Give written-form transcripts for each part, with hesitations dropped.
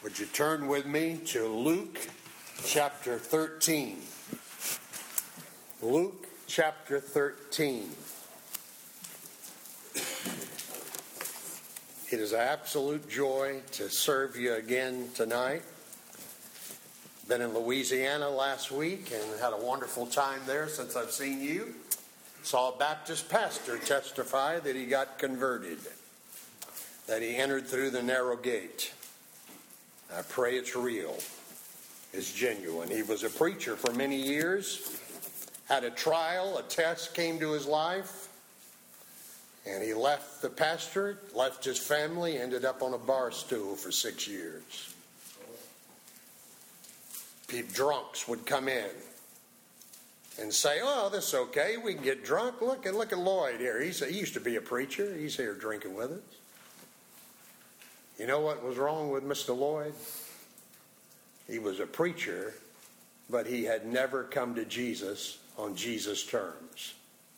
Would you turn with me to Luke chapter 13? Luke chapter 13. It is an absolute joy to serve you again tonight. Been in Louisiana last week and had a wonderful time there since I've seen you. Saw a Baptist pastor testify that he got converted, that he entered through the narrow gate. I pray it's real. It's genuine. He was a preacher for many years, had a trial, a test came to his life, and he left the pastorate, left his family, ended up on a bar stool for 6 years. Drunks would come in and say, "Oh, this is okay. We can get drunk. Look at Lloyd here. He used to be a preacher. He's here drinking with us." You know what was wrong with Mr. Lloyd? He was a preacher, but he had never come to Jesus on Jesus' terms.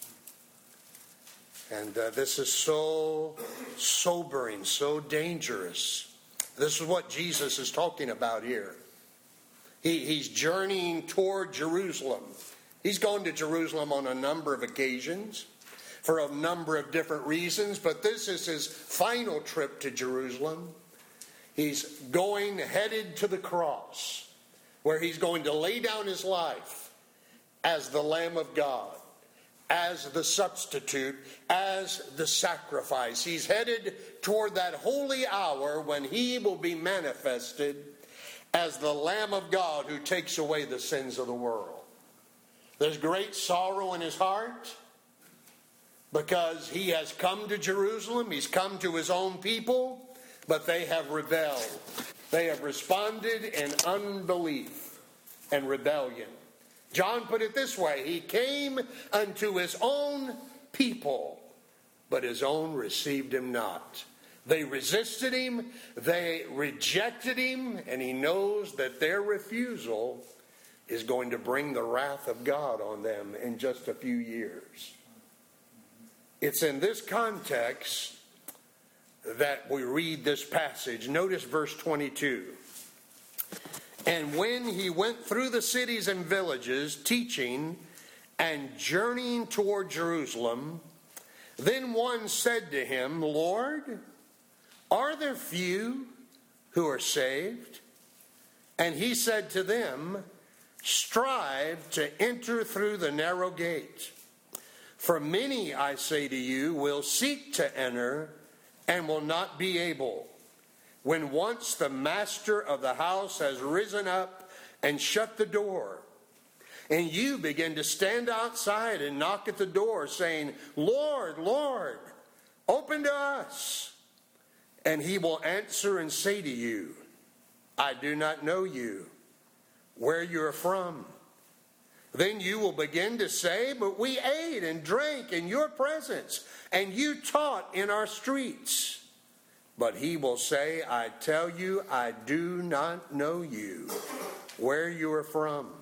And this is so sobering, so dangerous. This is what Jesus is talking about here. He's journeying toward Jerusalem. He's gone to Jerusalem on a number of occasions for a number of different reasons, but this is his final trip to Jerusalem. He's headed to the cross, where he's going to lay down his life as the Lamb of God, as the substitute, as the sacrifice. He's headed toward that holy hour when he will be manifested as the Lamb of God who takes away the sins of the world. There's great sorrow in his heart because he has come to Jerusalem. He's come to his own people, but they have rebelled. They have responded in unbelief and rebellion. John put it this way: he came unto his own people, but his own received him not. They resisted him, they rejected him, and he knows that their refusal is going to bring the wrath of God on them in just a few years. It's in this context that we read this passage. Notice verse 22. And when he went through the cities and villages, teaching and journeying toward Jerusalem, then one said to him, "Lord, are there few who are saved?" And he said to them, "Strive to enter through the narrow gate. For many, I say to you, will seek to enter and will not be able. When once the master of the house has risen up and shut the door, and you begin to stand outside and knock at the door, saying, 'Lord, Lord, open to us.' And he will answer and say to you, 'I do not know you, where you are from.' Then you will begin to say, 'But we ate and drank in your presence, and you taught in our streets.' But he will say, 'I tell you, I do not know you, where you are from.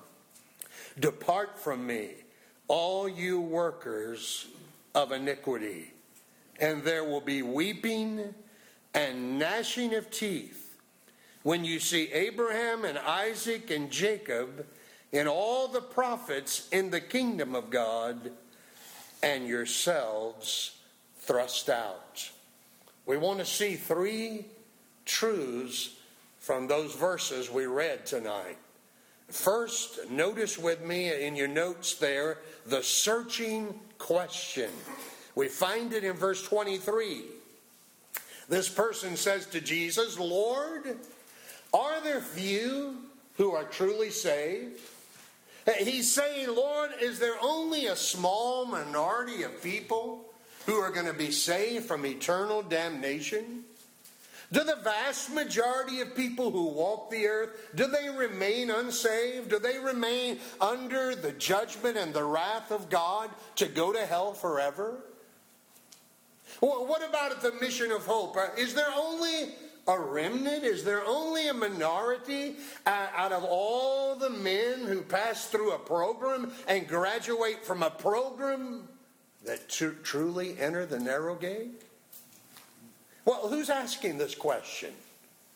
Depart from me, all you workers of iniquity.' And there will be weeping and gnashing of teeth when you see Abraham and Isaac and Jacob and all the prophets in the kingdom of God, and yourselves thrust out." We want to see three truths from those verses we read tonight. First, notice with me in your notes there, the searching question. We find it in verse 23. This person says to Jesus, "Lord, are there few who are truly saved?" He's saying, "Lord, is there only a small minority of people who are going to be saved from eternal damnation? Do the vast majority of people who walk the earth, do they remain unsaved? Do they remain under the judgment and the wrath of God to go to hell forever? Well, what about the mission of hope? Is there only a remnant? Is there only a minority out of all the men who pass through a program and graduate from a program that truly enter the narrow gate?" Well, who's asking this question?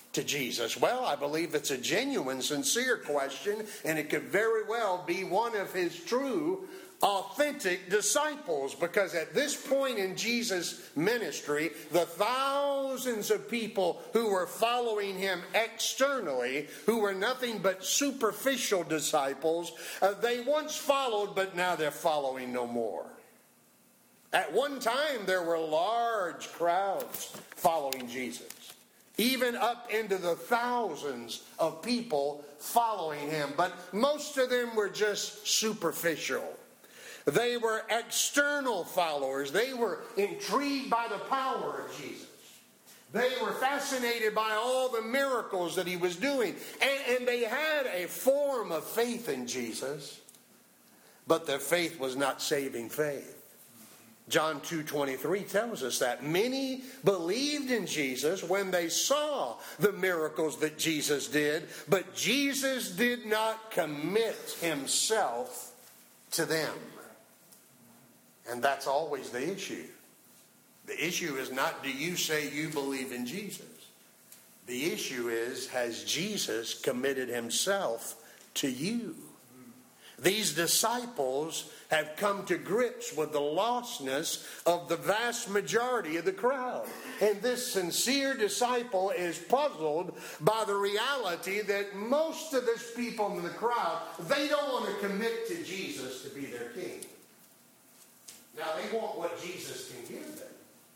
to Jesus? Well, I believe it's a genuine, sincere question, and it could very well be one of his true, authentic disciples, because at this point in Jesus' ministry, the thousands of people who were following him externally, who were nothing but superficial disciples, they once followed, but now they're following no more. At one time, there were large crowds following Jesus, even up into the thousands of people following him, but most of them were just superficial. They were external followers. They were intrigued by the power of Jesus. They were fascinated by all the miracles that he was doing. And they had a form of faith in Jesus, but their faith was not saving faith. John 2:23 tells us that many believed in Jesus when they saw the miracles that Jesus did, but Jesus did not commit himself to them. And that's always the issue. The issue is not, do you say you believe in Jesus? The issue is, has Jesus committed himself to you? These disciples have come to grips with the lostness of the vast majority of the crowd. And this sincere disciple is puzzled by the reality that most of these people in the crowd, they don't want to commit to Jesus to be their king. Now, they want what Jesus can give them,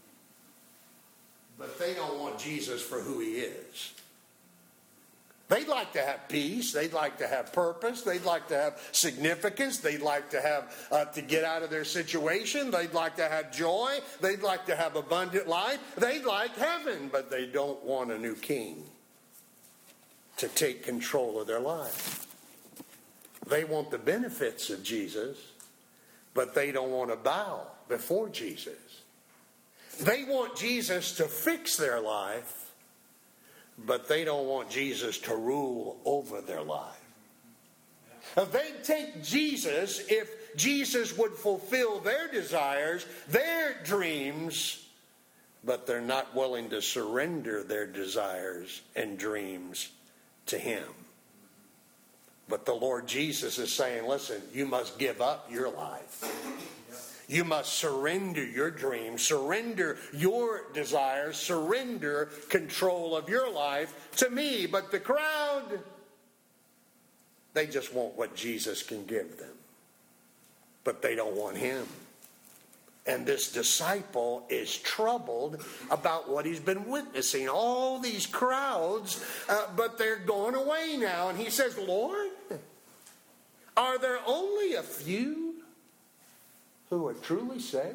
but they don't want Jesus for who he is. They'd like to have peace. They'd like to have purpose. They'd like to have significance. They'd like to have to get out of their situation. They'd like to have joy. They'd like to have abundant life. They'd like heaven, but they don't want a new king to take control of their life. They want the benefits of Jesus, but they don't want to bow before Jesus. They want Jesus to fix their life, but they don't want Jesus to rule over their life. They'd take Jesus if Jesus would fulfill their desires, their dreams, but they're not willing to surrender their desires and dreams to him. But the Lord Jesus is saying, listen, you must give up your life. You must surrender your dreams, surrender your desires, surrender control of your life to me. But the crowd, they just want what Jesus can give them. But they don't want him. And this disciple is troubled about what he's been witnessing. All these crowds, but they're going away now. And he says, Lord, are there only a few who are truly saved?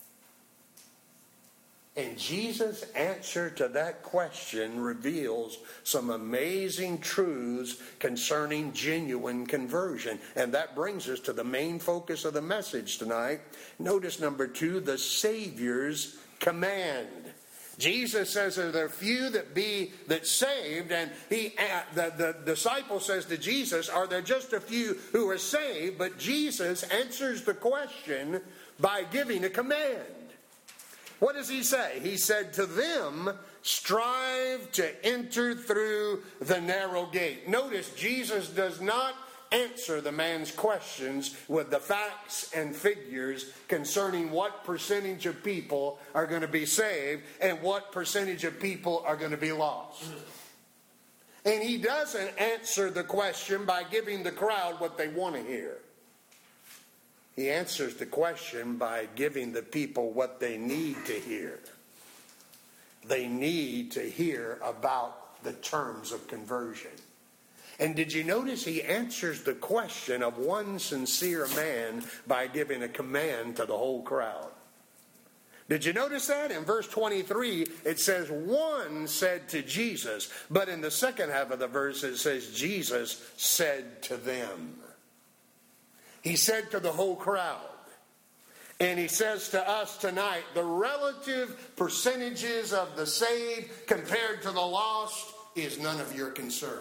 And Jesus' answer to that question reveals some amazing truths concerning genuine conversion. And that brings us to the main focus of the message tonight. Notice number 2, the Savior's command. Jesus says that there are few that saved, and the disciple says to Jesus, are there just a few who are saved? But Jesus answers the question by giving a command. What does he say? He said to them, strive to enter through the narrow gate. Notice Jesus does not answer the man's questions with the facts and figures concerning what percentage of people are going to be saved and what percentage of people are going to be lost. And he doesn't answer the question by giving the crowd what they want to hear. He answers the question by giving the people what they need to hear. They need to hear about the terms of conversion. And did you notice he answers the question of one sincere man by giving a command to the whole crowd? Did you notice that? In verse 23, it says, one said to Jesus. But in the second half of the verse, it says, Jesus said to them. He said to the whole crowd. And he says to us tonight, the relative percentages of the saved compared to the lost is none of your concern.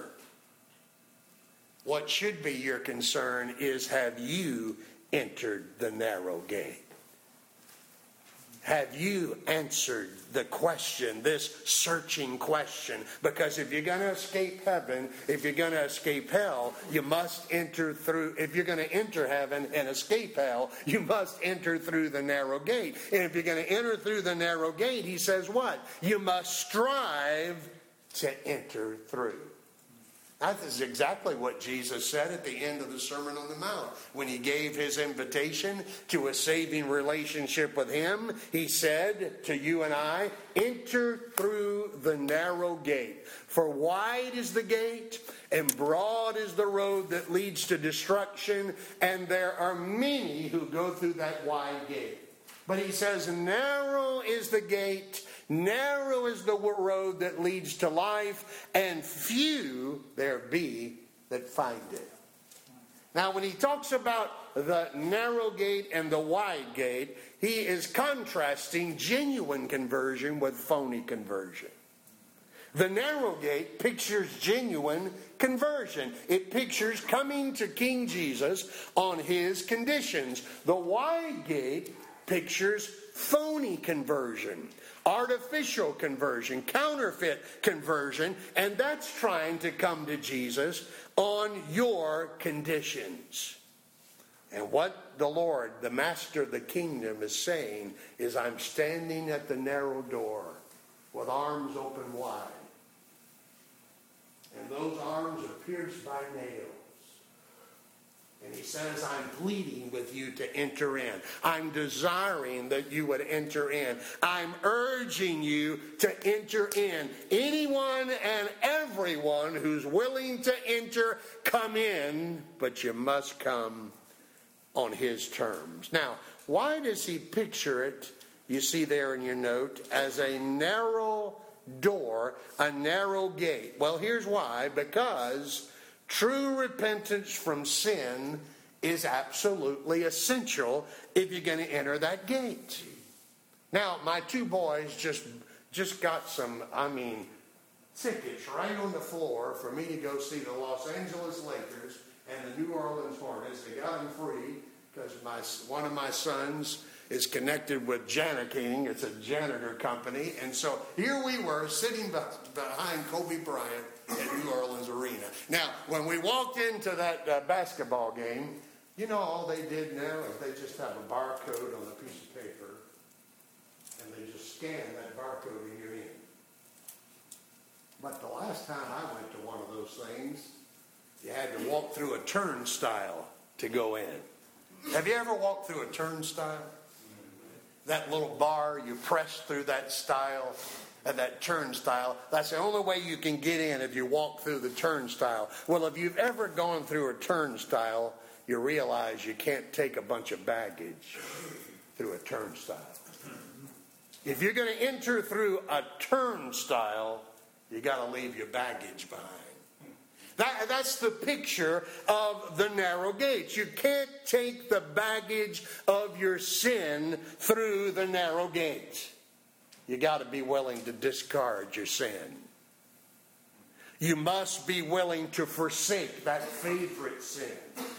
What should be your concern is, have you entered the narrow gate? have you answered the question, this searching question? Because if you're going to escape heaven, if you're going to escape hell, you must enter through. If you're going to enter heaven and escape hell, you must enter through the narrow gate. And if you're going to enter through the narrow gate, he says what? You must strive to enter through. That is exactly what Jesus said at the end of the Sermon on the Mount. When he gave his invitation to a saving relationship with him, he said to you and I, enter through the narrow gate. For wide is the gate, and broad is the road that leads to destruction, and there are many who go through that wide gate. But he says, narrow is the gate, narrow is the road that leads to life, and few there be that find it. Now, when he talks about the narrow gate and the wide gate, he is contrasting genuine conversion with phony conversion. The narrow gate pictures genuine conversion. It pictures coming to King Jesus on his conditions. The wide gate pictures phony conversion, artificial conversion, counterfeit conversion, and that's trying to come to Jesus on your conditions. And what the Lord, the Master of the kingdom, is saying is, I'm standing at the narrow door with arms open wide. And those arms are pierced by nails. And he says, I'm pleading with you to enter in. I'm desiring that you would enter in. I'm urging you to enter in. Anyone and everyone who's willing to enter, come in, but you must come on his terms. Now, why does he picture it, you see there in your note, as a narrow door, a narrow gate? Well, here's why. Because true repentance from sin is absolutely essential if you're going to enter that gate. Now, my two boys just got some, tickets right on the floor for me to go see the Los Angeles Lakers and the New Orleans Hornets. They got them free because one of my sons is connected with Janiking. It's a janitor company. And so here we were sitting behind Kobe Bryant at New Orleans Arena. Now, when we walked into that basketball game, you know all they did now is they just have a barcode on a piece of paper, and they just scan that barcode and you're in. But the last time I went to one of those things, you had to walk through a turnstile to go in. Have you ever walked through a turnstile? That little bar, you press through that turnstile. That's the only way you can get in if you walk through the turnstile. Well, if you've ever gone through a turnstile, you realize you can't take a bunch of baggage through a turnstile. If you're going to enter through a turnstile, you got to leave your baggage behind. That's the picture of the narrow gates. You can't take the baggage of your sin through the narrow gate. You got to be willing to discard your sin. You must be willing to forsake that favorite sin,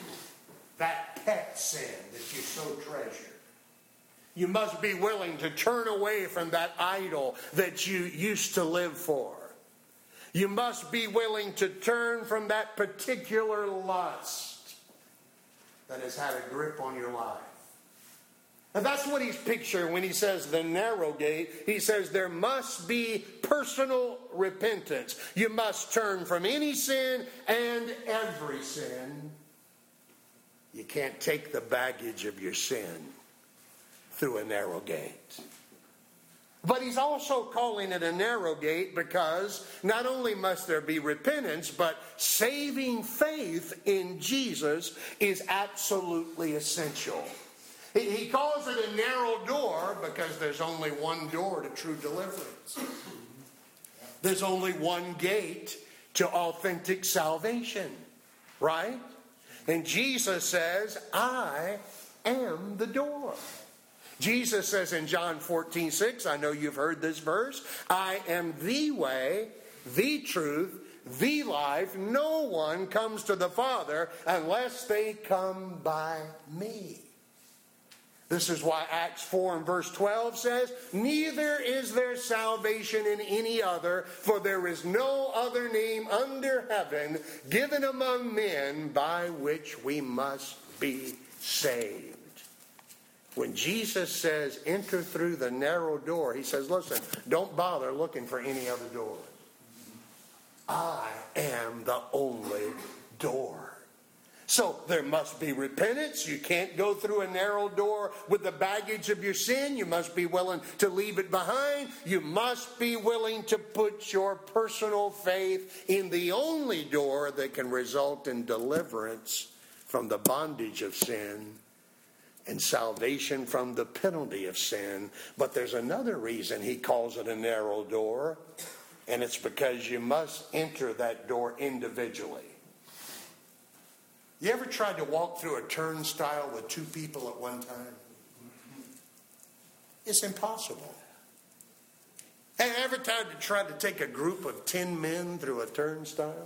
that pet sin that you so treasure. You must be willing to turn away from that idol that you used to live for. You must be willing to turn from that particular lust that has had a grip on your life. And that's what he's picturing when he says the narrow gate. He says there must be personal repentance. You must turn from any sin and every sin. You can't take the baggage of your sin through a narrow gate. But he's also calling it a narrow gate because not only must there be repentance, but saving faith in Jesus is absolutely essential. He calls it a narrow door because there's only one door to true deliverance. There's only one gate to authentic salvation, right? And Jesus says, I am the door. Jesus says in John 14:6, I know you've heard this verse, I am the way, the truth, the life. No one comes to the Father unless they come by me. This is why Acts 4 and verse 12 says, "Neither is there salvation in any other, for there is no other name under heaven given among men by which we must be saved." When Jesus says, enter through the narrow door, he says, listen, don't bother looking for any other door. I am the only door. So there must be repentance. You can't go through a narrow door with the baggage of your sin. You must be willing to leave it behind. You must be willing to put your personal faith in the only door that can result in deliverance from the bondage of sin and salvation from the penalty of sin. But there's another reason he calls it a narrow door, and it's because you must enter that door individually. You ever tried to walk through a turnstile with two people at one time? It's impossible. Have you ever tried to take a group of 10 men through a turnstile?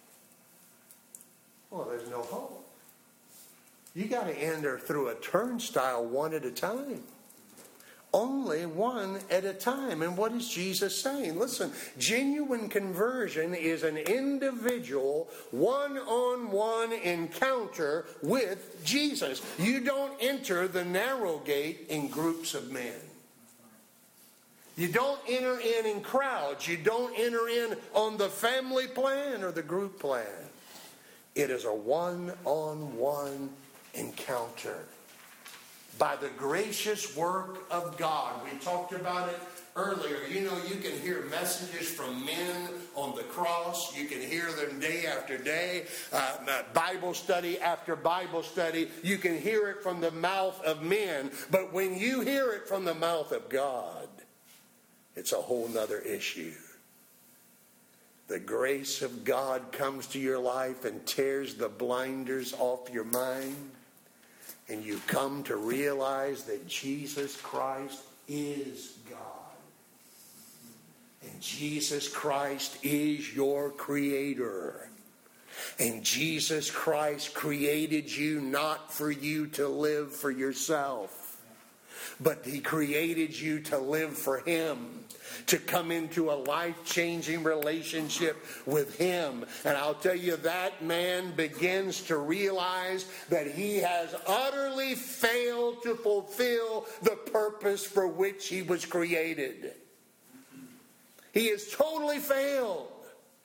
Well, there's no hope. You got to enter through a turnstile one at a time. Only one at a time. And what is Jesus saying? Listen, genuine conversion is an individual, one-on-one encounter with Jesus. You don't enter the narrow gate in groups of men. You don't enter in crowds. You don't enter in on the family plan or the group plan. It is a one-on-one encounter. By the gracious work of God. We talked about it earlier. You know, you can hear messages from men on the cross. You can hear them day after day. Bible study after Bible study. You can hear it from the mouth of men. But when you hear it from the mouth of God, it's a whole nother issue. The grace of God comes to your life and tears the blinders off your mind. And you come to realize that Jesus Christ is God. And Jesus Christ is your creator. And Jesus Christ created you not for you to live for yourself, but he created you to live for him. To come into a life-changing relationship with him. And I'll tell you, that man begins to realize that he has utterly failed to fulfill the purpose for which he was created. He has totally failed.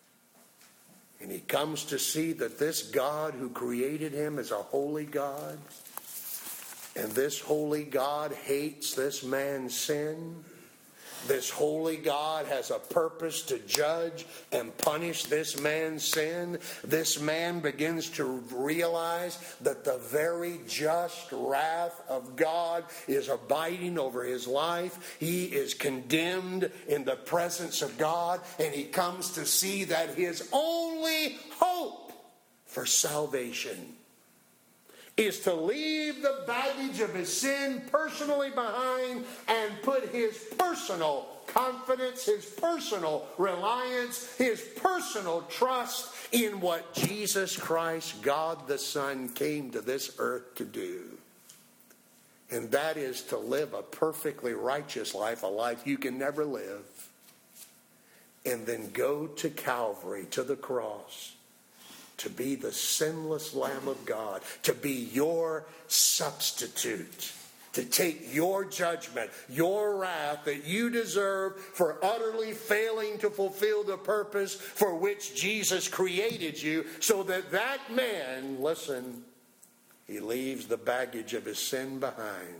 And he comes to see that this God who created him is a holy God. And this holy God hates this man's sin. This holy God has a purpose to judge and punish this man's sin. This man begins to realize that the very just wrath of God is abiding over his life. He is condemned in the presence of God, and he comes to see that his only hope for salvation is to leave the baggage of his sin personally behind and put his personal confidence, his personal reliance, his personal trust in what Jesus Christ, God the Son, came to this earth to do. And that is to live a perfectly righteous life, a life you can never live, and then go to Calvary, to the cross, to be the sinless Lamb of God, to be your substitute, to take your judgment, your wrath that you deserve for utterly failing to fulfill the purpose for which Jesus created you, so that that man, listen, he leaves the baggage of his sin behind.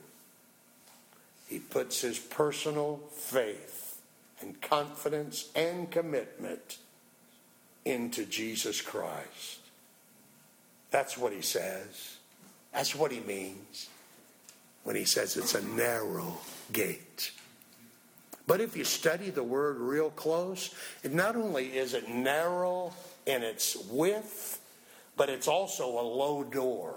He puts his personal faith and confidence and commitment into Jesus Christ. That's what he says. That's what he means when he says it's a narrow gate. But if you study the word real close, it not only is it narrow in its width, but it's also a low door.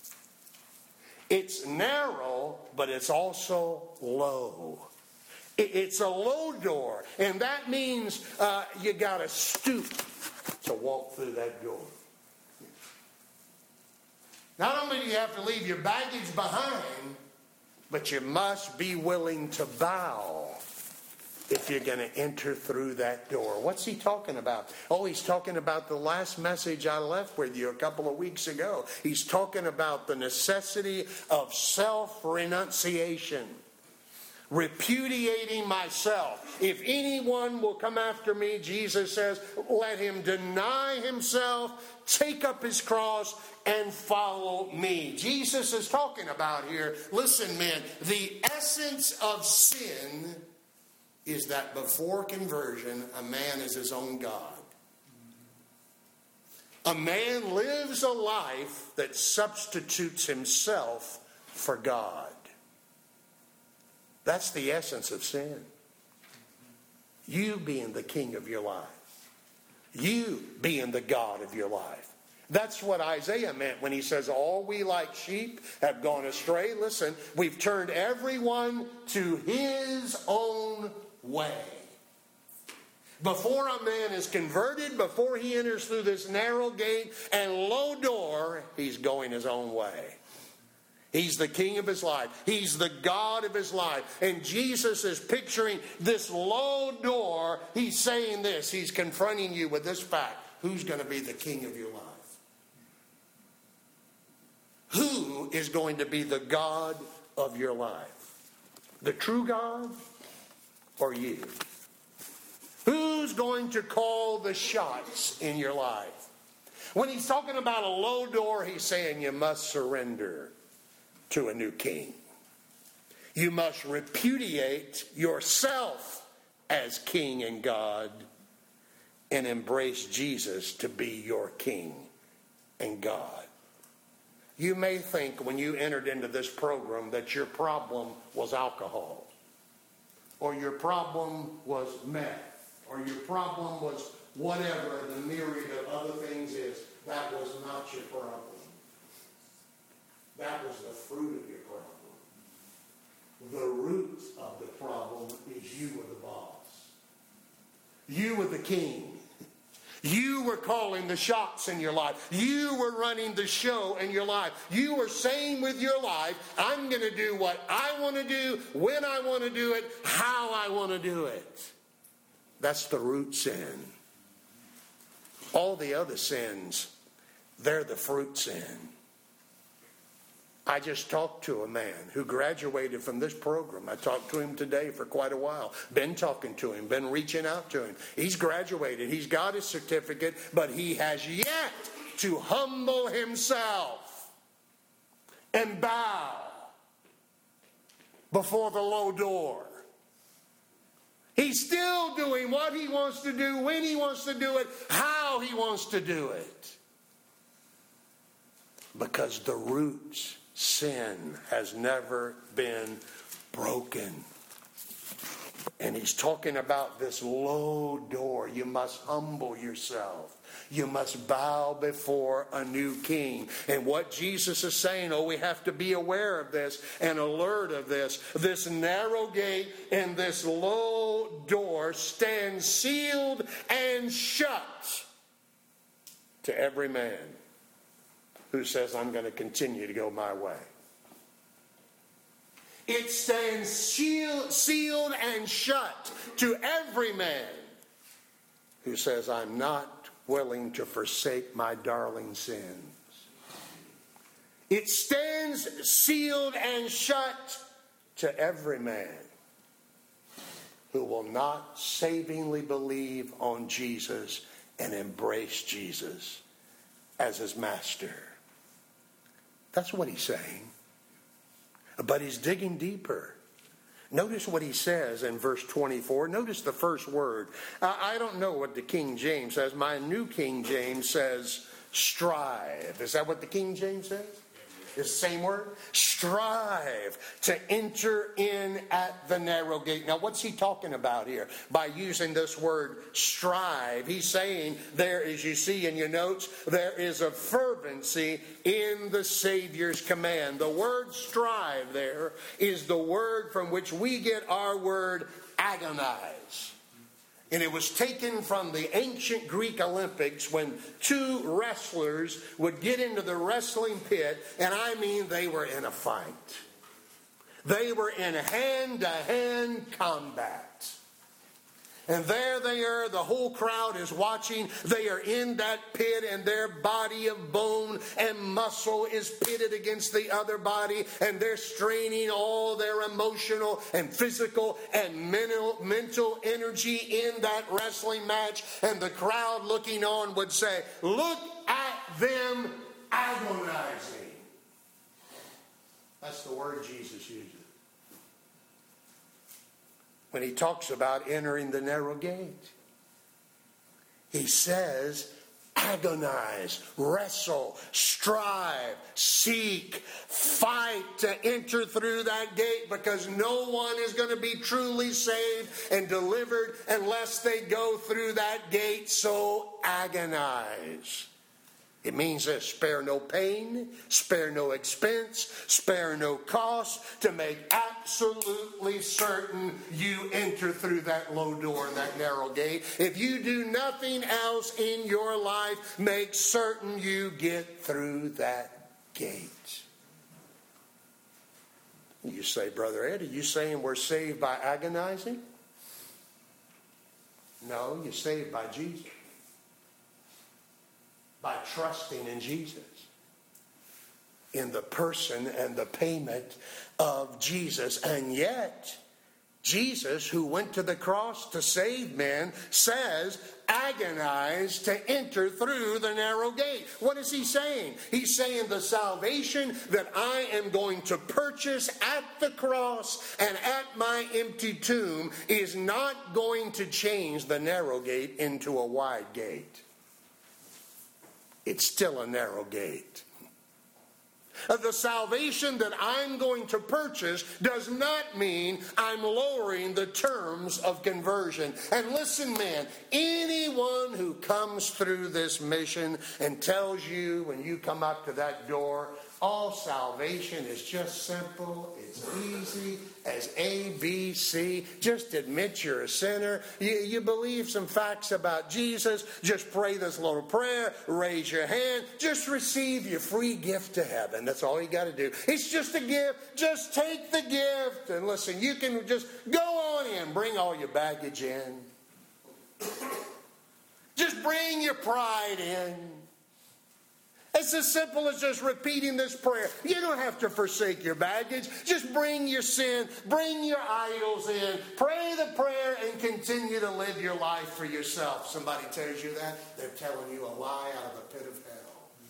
It's narrow, but it's also low. It's a low door, and that means you got to stoop to walk through that door. Not only do you have to leave your baggage behind, But you must be willing to bow if you're going to enter through that door. What's he talking about? Oh, he's talking about the last message I left with you a couple of weeks ago. He's talking about the necessity of self-renunciation. Repudiating myself. If anyone will come after me, Jesus says, let him deny himself, take up his cross, and follow me. Jesus is talking about here, listen, men, the essence of sin is that before conversion, a man is his own God. A man lives a life that substitutes himself for God. That's the essence of sin. You being the king of your life. You being the God of your life. That's what Isaiah meant when he says, all we like sheep have gone astray. Listen, we've turned everyone to his own way. Before a man is converted, before he enters through this narrow gate and low door, he's going his own way. He's the king of his life. He's the God of his life. And Jesus is picturing this low door. He's saying this. He's confronting you with this fact. Who's going to be the king of your life? Who is going to be the God of your life? The true God or you? Who's going to call the shots in your life? When he's talking about a low door, he's saying you must surrender to a new king. You must repudiate yourself as king and God and embrace Jesus to be your king and God. You may think when you entered into this program that your problem was alcohol, or your problem was meth, or your problem was whatever the myriad of other things is. That was not your problem. That was the fruit of your problem. The root of the problem is you were the boss. You were the king. You were calling the shots in your life. You were running the show in your life. You were saying with your life, I'm going to do what I want to do, when I want to do it, how I want to do it. That's the root sin. All the other sins, they're the fruit sin. I just talked to a man who graduated from this program. I talked to him today for quite a while. Been talking to him, been reaching out to him. He's graduated. He's got his certificate, but he has yet to humble himself and bow before the low door. He's still doing what he wants to do, when he wants to do it, how he wants to do it. Because the roots, sin, has never been broken. And he's talking about this low door. You must humble yourself. You must bow before a new king. And what Jesus is saying, we have to be aware of this and alert of this. This narrow gate and this low door stand sealed and shut to every man who says, I'm going to continue to go my way. It stands sealed and shut to every man who says, I'm not willing to forsake my darling sins. It stands sealed and shut to every man who will not savingly believe on Jesus and embrace Jesus as his master. That's what he's saying. But he's digging deeper. Notice what he says in verse 24. Notice the first word. I don't know what the King James says. My New King James says strive. Is that what the King James says? It's the same word? Strive to enter in at the narrow gate. Now, what's he talking about here? By using this word strive, he's saying there, as you see in your notes, there is a fervency in the Savior's command. The word strive there is the word from which we get our word agonize. And it was taken from the ancient Greek Olympics when two wrestlers would get into the wrestling pit, and I mean they were in a fight. They were in hand-to-hand combat. And there they are, the whole crowd is watching. They are in that pit, and their body of bone and muscle is pitted against the other body, and they're straining all their emotional and physical and mental energy in that wrestling match. And the crowd looking on would say, "Look at them agonizing." That's the word Jesus uses when he talks about entering the narrow gate. He says, agonize, wrestle, strive, seek, fight to enter through that gate, because no one is going to be truly saved and delivered unless they go through that gate. So agonize. It means this: spare no pain, spare no expense, spare no cost to make absolutely certain you enter through that low door and that narrow gate. If you do nothing else in your life, make certain you get through that gate. You say, Brother Ed, are you saying we're saved by agonizing? No, you're saved by Jesus. By trusting in Jesus, in the person and the payment of Jesus. And yet, Jesus, who went to the cross to save men, says, agonize to enter through the narrow gate. What is he saying? He's saying the salvation that I am going to purchase at the cross and at my empty tomb is not going to change the narrow gate into a wide gate. It's still a narrow gate. The salvation that I'm going to purchase does not mean I'm lowering the terms of conversion. And listen, man, anyone who comes through this mission and tells you when you come up to that door, all salvation is just simple, it's easy as A, B, C. Just admit you're a sinner. You believe some facts about Jesus. Just pray this little prayer. Raise your hand. Just receive your free gift to heaven. That's all you got to do. It's just a gift. Just take the gift. And listen, you can just go on in. Bring all your baggage in. Just bring your pride in. It's as simple as just repeating this prayer. You don't have to forsake your baggage. Just bring your sin, bring your idols in, pray the prayer, and continue to live your life for yourself. Somebody tells you that, they're telling you a lie out of the pit of hell.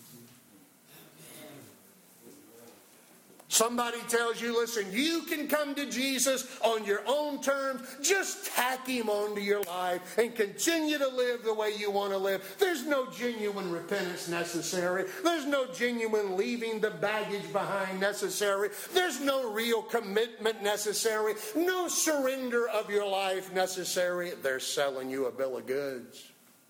Somebody tells you, listen, you can come to Jesus on your own terms. Just tack him onto your life and continue to live the way you want to live. There's no genuine repentance necessary. There's no genuine leaving the baggage behind necessary. There's no real commitment necessary. No surrender of your life necessary. They're selling you a bill of goods.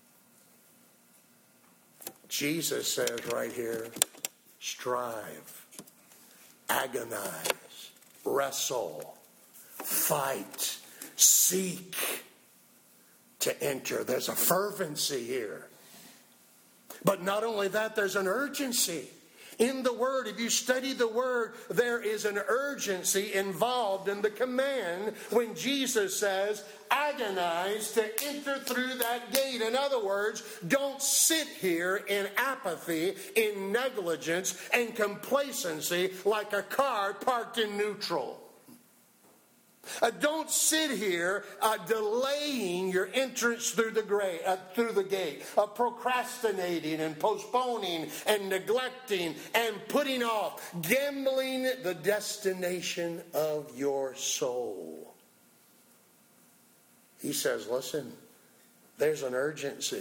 Jesus says right here, strive. Agonize, wrestle, fight, seek to enter. There's a fervency here. But not only that, there's an urgency. In the Word, if you study the Word, there is an urgency involved in the command when Jesus says, agonize to enter through that gate. In other words, don't sit here in apathy, in negligence, and complacency like a car parked in neutral. Don't sit here delaying your entrance through the gate, procrastinating and postponing and neglecting and putting off, gambling the destination of your soul. He says, listen, there's an urgency.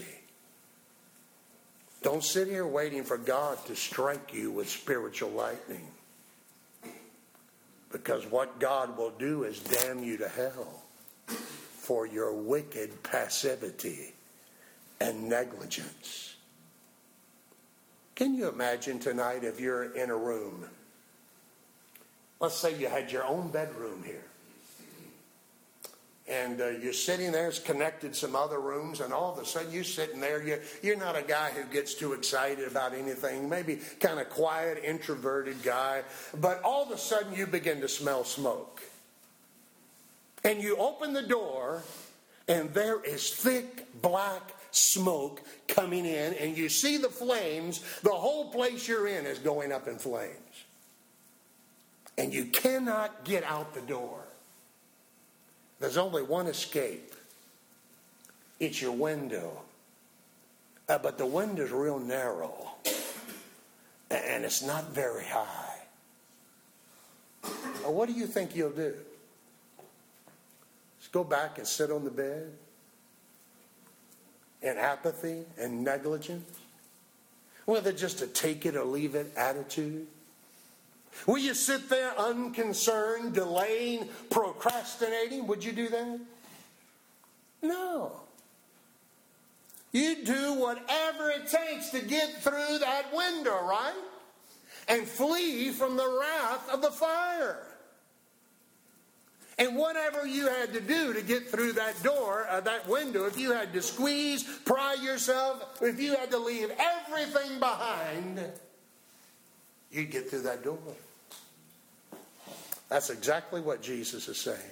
Don't sit here waiting for God to strike you with spiritual lightning. Because what God will do is damn you to hell for your wicked passivity and negligence. Can you imagine tonight if you're in a room? Let's say you had your own bedroom here. and you're sitting there. It's connected some other rooms, and all of a sudden you're sitting there. You're not a guy who gets too excited about anything, maybe kind of quiet, introverted guy, but all of a sudden you begin to smell smoke. And you open the door, and there is thick black smoke coming in, and you see the flames. The whole place you're in is going up in flames. And you cannot get out the door. There's only one escape. It's your window. But the window's real narrow. And it's not very high. What do you think you'll do? Just go back and sit on the bed? In apathy and negligence? Whether just a take it or leave it attitude? Will you sit there unconcerned, delaying, procrastinating? Would you do that? No. You do whatever it takes to get through that window, right? And flee from the wrath of the fire. And whatever you had to do to get through that door, that window, if you had to squeeze, pry yourself, if you had to leave everything behind, you'd get through that door. That's exactly what Jesus is saying.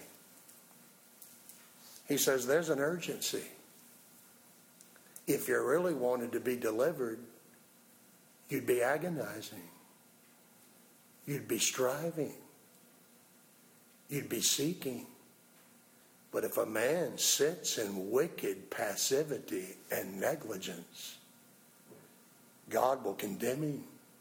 He says there's an urgency. If you really wanted to be delivered, you'd be agonizing. You'd be striving. You'd be seeking. But if a man sits in wicked passivity and negligence, God will condemn him.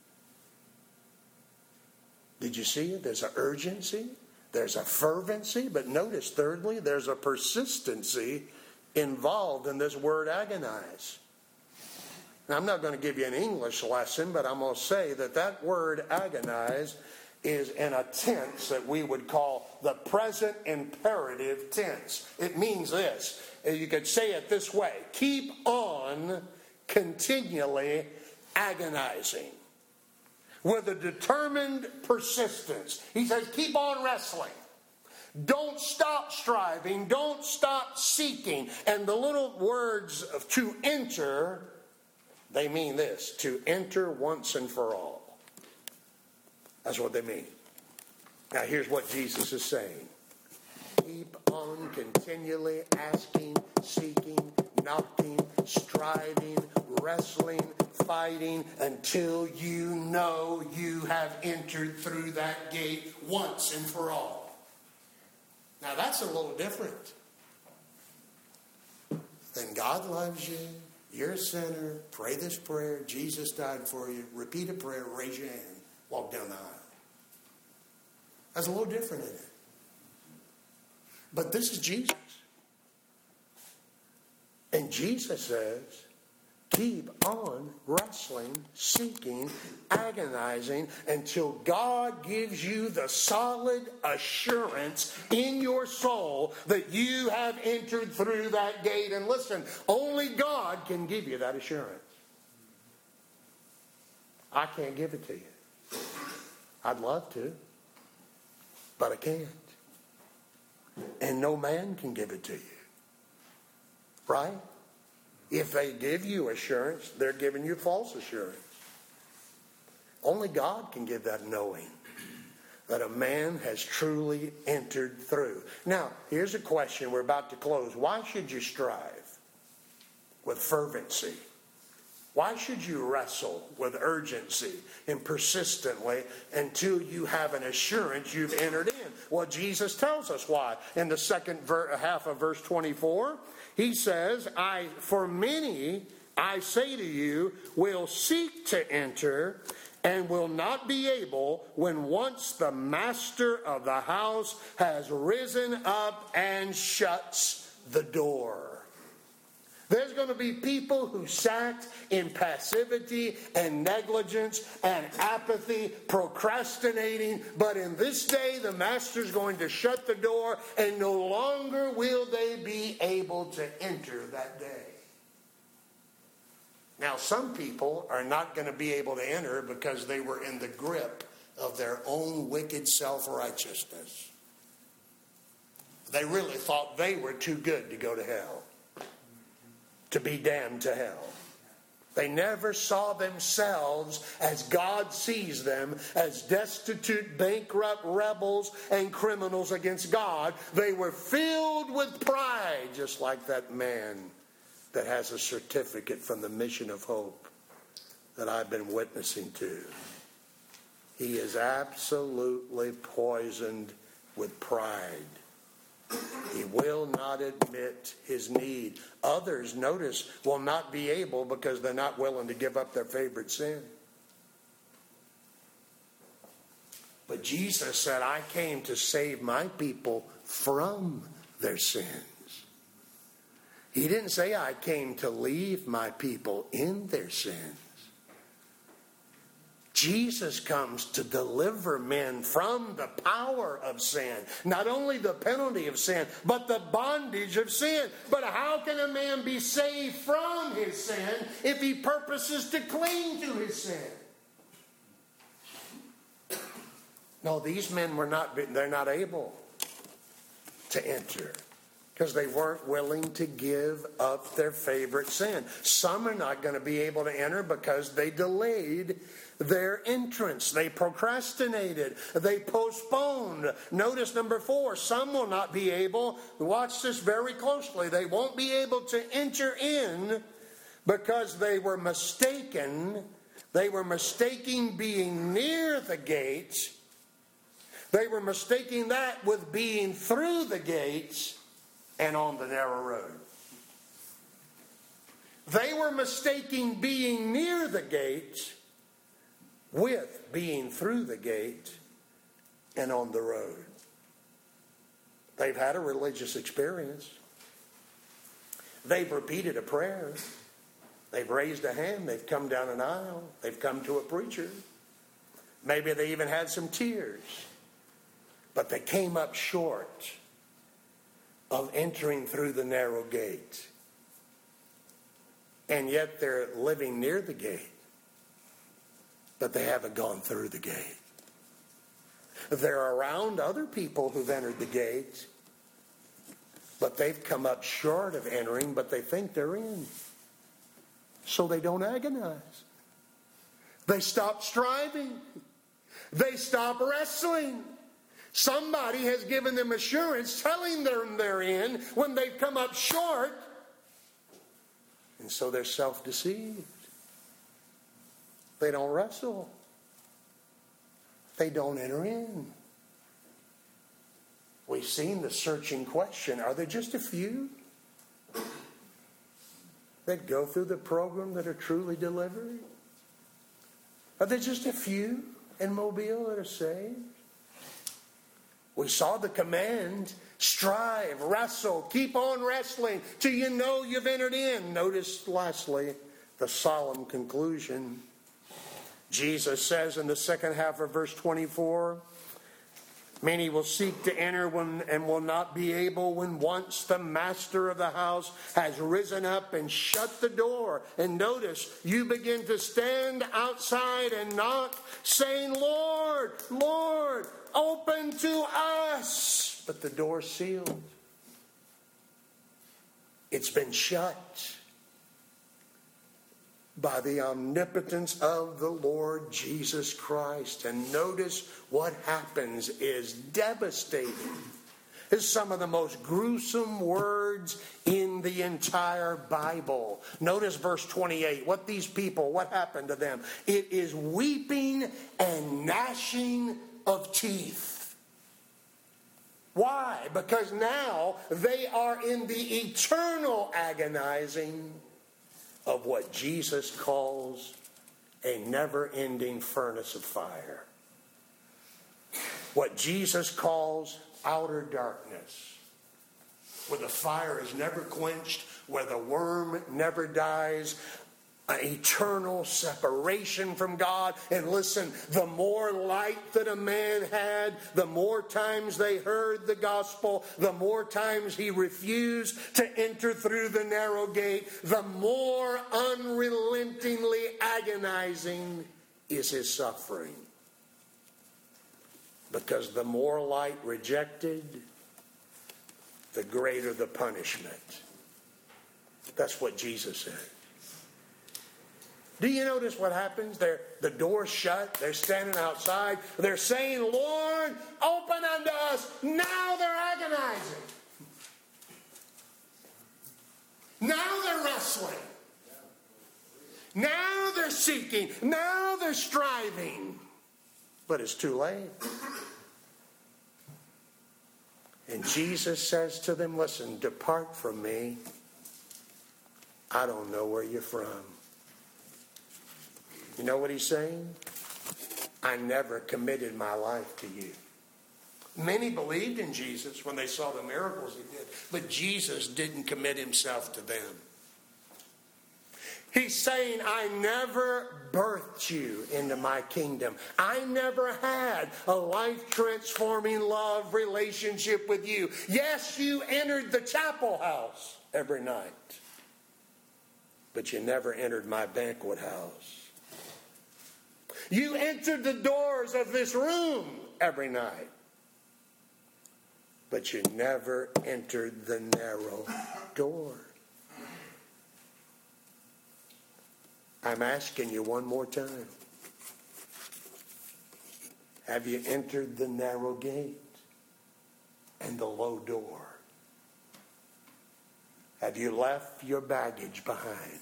Did you see it? There's an urgency. There's a fervency. But notice, thirdly, there's a persistency involved in this word agonize. Now, I'm not going to give you an English lesson, but I'm going to say that word agonize is in a tense that we would call the present imperative tense. It means this. You could say it this way. Keep on continually agonizing. With a determined persistence. He says, keep on wrestling. Don't stop striving. Don't stop seeking. And the little words of to enter, they mean this. To enter once and for all. That's what they mean. Now here's what Jesus is saying. Keep on continually asking, seeking, knocking, striving, wrestling, fighting until you know you have entered through that gate once and for all. Now that's a little different. Then God loves you. You're a sinner. Pray this prayer. Jesus died for you. Repeat a prayer. Raise your hand. Walk down the aisle. That's a little different, isn't it? But this is Jesus. And Jesus says, keep on wrestling, seeking, agonizing until God gives you the solid assurance in your soul that you have entered through that gate. And listen, only God can give you that assurance. I can't give it to you. I'd love to, but I can't. And no man can give it to you. Right? If they give you assurance, they're giving you false assurance. Only God can give that knowing that a man has truly entered through. Now, here's a question. We're about to close. Why should you strive with fervency? Why should you wrestle with urgency and persistently until you have an assurance you've entered in? Well, Jesus tells us why. In the second half of verse 24, he says, for many, I say to you, will seek to enter and will not be able when once the master of the house has risen up and shuts the door. There's going to be people who sat in passivity and negligence and apathy, procrastinating. But in this day, the master's going to shut the door, and no longer will they be able to enter that day. Now, some people are not going to be able to enter because they were in the grip of their own wicked self-righteousness. They really thought they were too good to go to hell, to be damned to hell. They never saw themselves as God sees them, as destitute, bankrupt rebels and criminals against God. They were filled with pride, just like that man that has a certificate from the Mission of Hope that I've been witnessing to. He is absolutely poisoned with pride. He will not admit his need. Others, notice, will not be able because they're not willing to give up their favorite sin. But Jesus said, I came to save my people from their sins. He didn't say, I came to leave my people in their sins. Jesus comes to deliver men from the power of sin. Not only the penalty of sin, but the bondage of sin. But how can a man be saved from his sin if he purposes to cling to his sin? No, these men they're not able to enter because they weren't willing to give up their favorite sin. Some are not going to be able to enter because they delayed their entrance. They procrastinated. They postponed. Notice number 4, some will not be able, watch this very closely, they won't be able to enter in because they were mistaken. They were mistaking being near the gate. They were mistaking that with being through the gates and on the narrow road. They were mistaking being near the gate with being through the gate and on the road. They've had a religious experience. They've repeated a prayer. They've raised a hand. They've come down an aisle. They've come to a preacher. Maybe they even had some tears. But they came up short of entering through the narrow gate. And yet they're living near the gate. But they haven't gone through the gate. They're around other people who've entered the gate, but they've come up short of entering, but they think they're in. So they don't agonize. They stop striving. They stop wrestling. Somebody has given them assurance, telling them they're in when they've come up short. And so they're self-deceived. They don't wrestle. They don't enter in. We've seen the searching question. Are there just a few that go through the program that are truly delivered? Are there just a few in Mobile that are saved? We saw the command, strive, wrestle, keep on wrestling till you know you've entered in. Notice lastly the solemn conclusion. Jesus says in the second half of verse 24, many will seek to enter and will not be able when once the master of the house has risen up and shut the door. And notice, you begin to stand outside and knock, saying, Lord, Lord, open to us. But the door's sealed. It's been shut by the omnipotence of the Lord Jesus Christ. And notice what happens is devastating. It's some of the most gruesome words in the entire Bible. Notice verse 28. What happened to them? It is weeping and gnashing of teeth. Why? Because now they are in the eternal agonizing of what Jesus calls a never-ending furnace of fire. What Jesus calls outer darkness, where the fire is never quenched, where the worm never dies, an eternal separation from God. And listen, the more light that a man had, the more times they heard the gospel, the more times he refused to enter through the narrow gate, the more unrelentingly agonizing is his suffering. Because the more light rejected, the greater the punishment. That's what Jesus said. Do you notice what happens? The door's shut. They're standing outside. They're saying, Lord, open unto us. Now they're agonizing. Now they're wrestling. Now they're seeking. Now they're striving. But it's too late. And Jesus says to them, listen, depart from me. I don't know where you're from. You know what he's saying? I never committed my life to you. Many believed in Jesus when they saw the miracles he did, but Jesus didn't commit himself to them. He's saying, I never birthed you into my kingdom. I never had a life-transforming love relationship with you. Yes, you entered the chapel house every night, but you never entered my banquet house. You entered the doors of this room every night, but you never entered the narrow door. I'm asking you one more time. Have you entered the narrow gate and the low door? Have you left your baggage behind?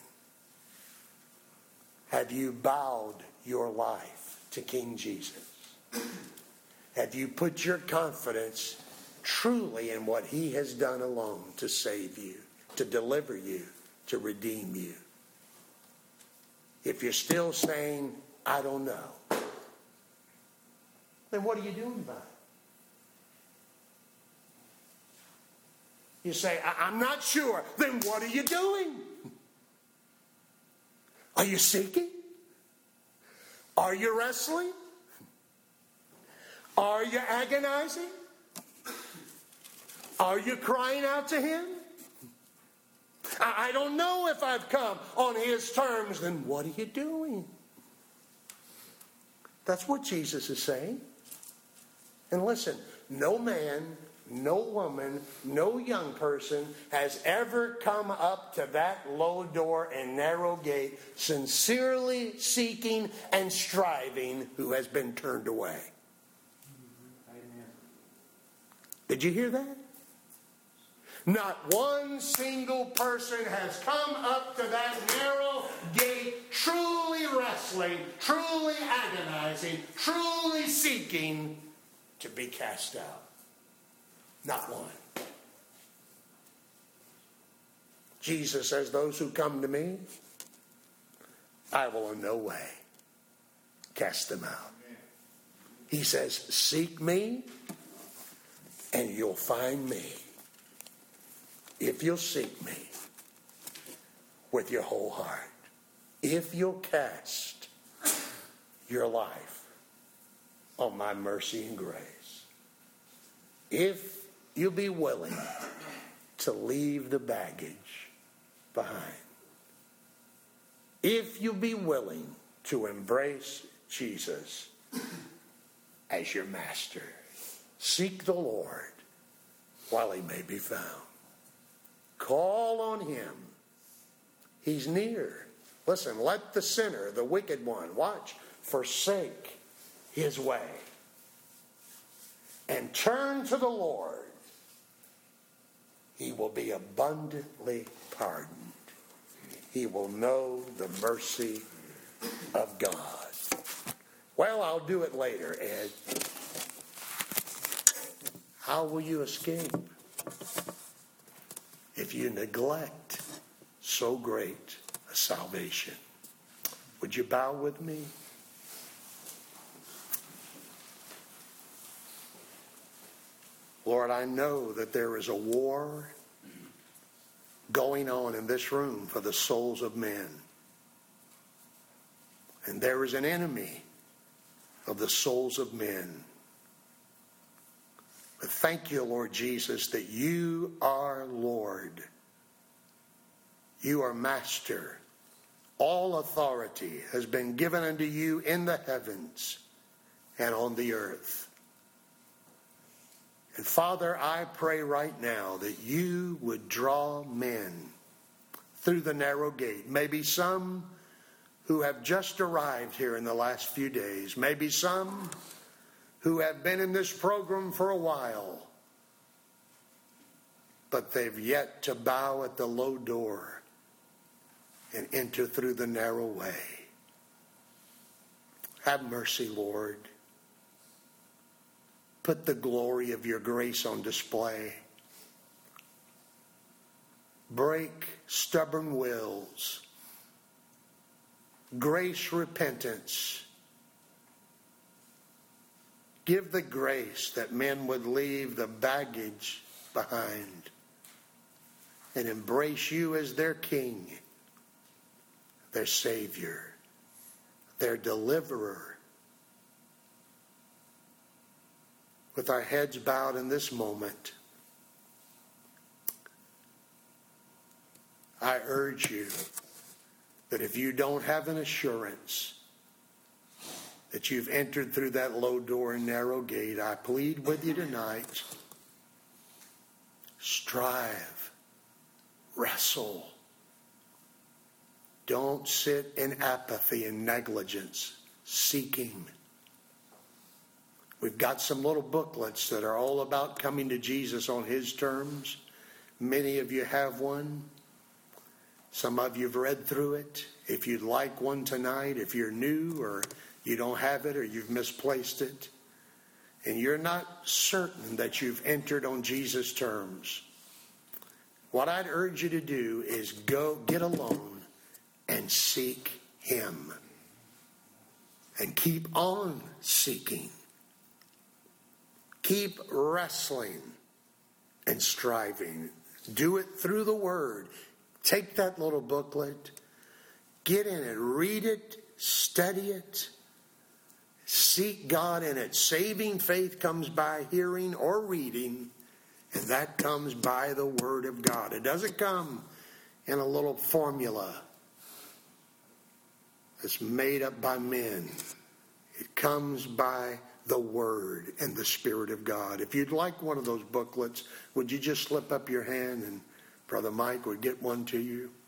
Have you bowed your life to King Jesus? Have you put your confidence truly in what he has done alone to save you, to deliver you, to redeem you? If you're still saying, I don't know, then what are you doing about it? You say, I'm not sure. Then what are you doing? Are you seeking? Are you wrestling? Are you agonizing? Are you crying out to him? I don't know if I've come on his terms. Then what are you doing? That's what Jesus is saying. And listen, no man, no woman, no young person has ever come up to that low door and narrow gate sincerely seeking and striving who has been turned away. Amen. Did you hear that? Not one single person has come up to that narrow gate truly wrestling, truly agonizing, truly seeking to be cast out. Not one. Jesus says, those who come to me, I will in no way cast them out. He says, seek me and you'll find me. If you'll seek me with your whole heart, if you'll cast your life on my mercy and grace, if you'll be willing to leave the baggage behind, if you'll be willing to embrace Jesus as your master, seek the Lord while he may be found. Call on him. He's near. Listen, let the sinner, the wicked one, watch, forsake his way and turn to the Lord. He will be abundantly pardoned. He will know the mercy of God. Well, I'll do it later, Ed. How will you escape if you neglect so great a salvation? Would you bow with me? Lord, I know that there is a war going on in this room for the souls of men. And there is an enemy of the souls of men. But thank you, Lord Jesus, that you are Lord. You are Master. All authority has been given unto you in the heavens and on the earth. And Father, I pray right now that you would draw men through the narrow gate. Maybe some who have just arrived here in the last few days. Maybe some who have been in this program for a while, but they've yet to bow at the low door and enter through the narrow way. Have mercy, Lord. Put the glory of your grace on display. Break stubborn wills. Grace repentance. Give the grace that men would leave the baggage behind and embrace you as their King, their Savior, their deliverer. With our heads bowed in this moment, I urge you that if you don't have an assurance that you've entered through that low door and narrow gate, I plead with you tonight, strive, wrestle. Don't sit in apathy and negligence, seeking. We've got some little booklets that are all about coming to Jesus on his terms. Many of you have one. Some of you have read through it. If you'd like one tonight, if you're new or you don't have it or you've misplaced it, and you're not certain that you've entered on Jesus' terms, what I'd urge you to do is go get alone and seek him. And keep on seeking. Keep wrestling and striving. Do it through the Word. Take that little booklet. Get in it. Read it. Study it. Seek God in it. Saving faith comes by hearing or reading, and that comes by the Word of God. It doesn't come in a little formula that's made up by men. It comes by the Word and the Spirit of God. If you'd like one of those booklets, would you just slip up your hand and Brother Mike would get one to you?